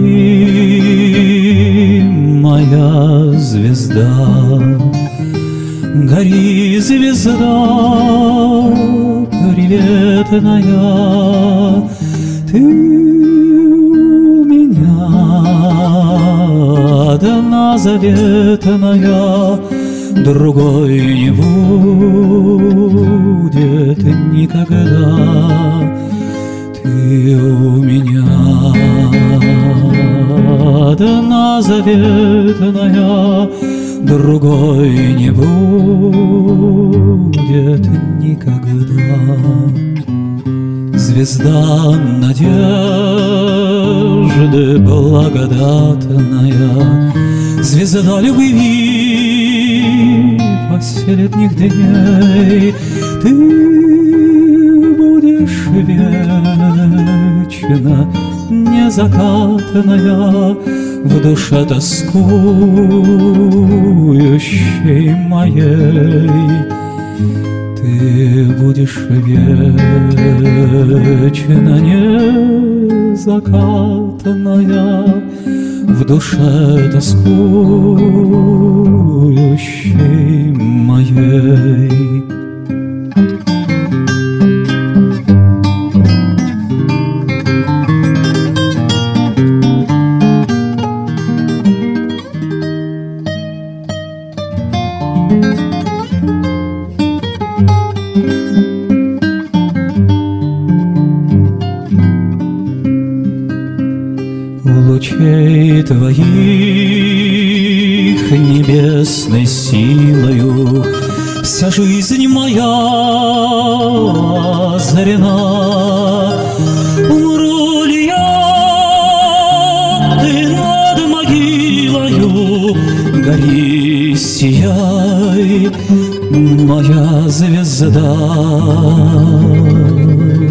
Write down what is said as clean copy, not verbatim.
моя звезда, гори, звезда приветная, ты у меня одна заветная, другой не будет никогда. Ты у меня одна заветная, другой не будет никогда. Звезда надежды благодатная, звезда любви последних дней, ты будешь вечно незакатная в душе тоскующей моей. Ты будешь вечно незакатная в душе тоскующей моей. Лучей твоих небесной силою вся жизнь моя озарена. Умру ли я, ты над могилою, гори, сияй, моя звезда.